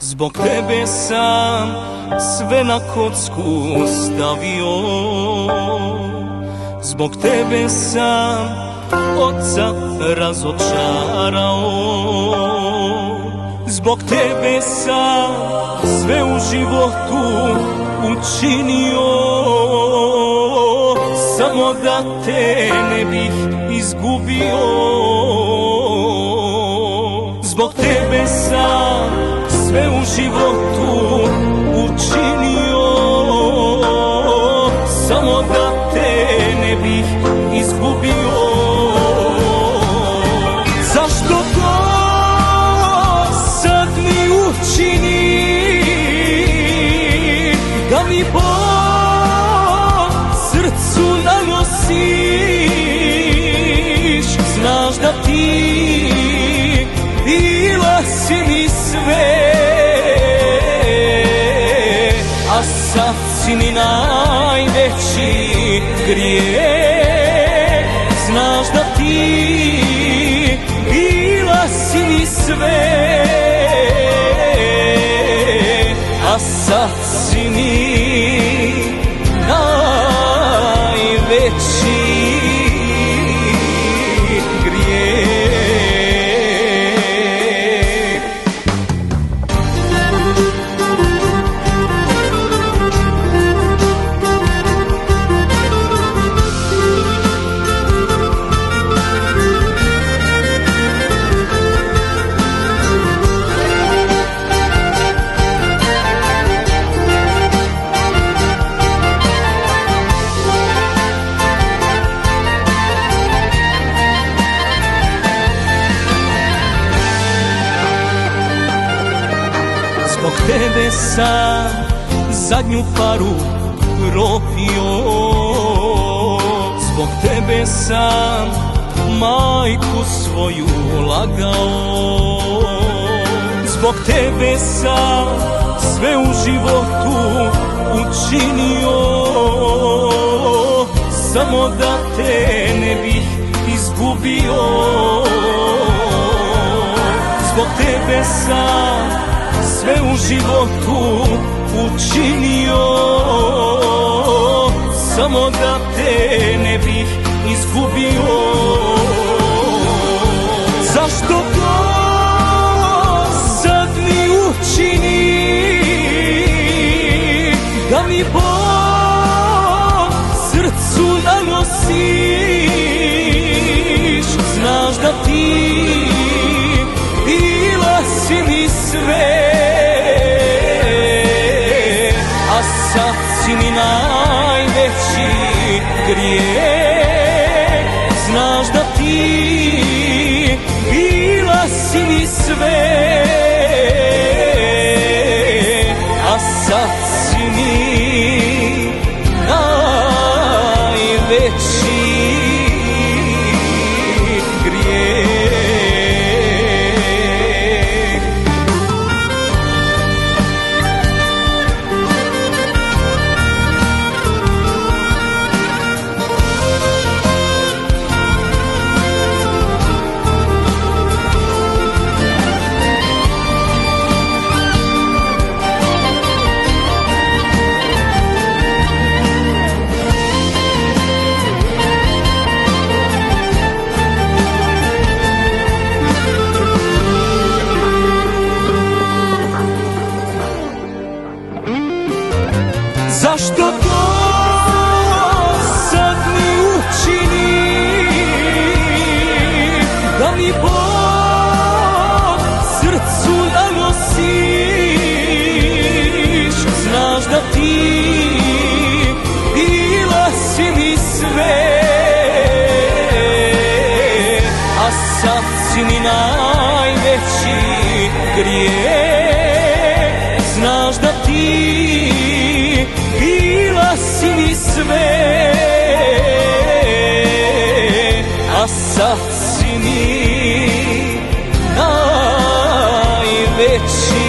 Zbog tebe sam sve na kocku stavio, zbog tebe sam oca razočarao, zbog tebe sam sve u životu učinio, samo da te ne bih izgubio. Zbog tebe sam sve u životu učinio, samo da te ne bih izgubio. Zašto to sad mi učini, da mi bol srcu nanosiš? Znaš da ti bila si mi sve, a sad si mi najveći grijeh. Znaš da ti bila si mi sve, a sad si mi najveći grijeh. Zbog tebe sam zadnju paru propio, zbog tebe sam majku svoju lagao, zbog tebe sam sve u životu učinio, samo da te ne bih izgubio. Zbog tebe sam sve u životu učinio, samo da te ne bih izgubio. Zašto to sad mi učini, da mi bol srcu nanosiš? Znaš da ti bila si mi sve, a sad si mi najveći grijeh. Znaš da ti bila si mi sve, a sad si mi najveći grijeh. Zašto to sad mi učini, da mi bol srcu nanosiš? Znaš da ti bila si mi sve, a sad si mi najveći grijeh. Znaš da ti bila si mi sve, a sad si mi najveći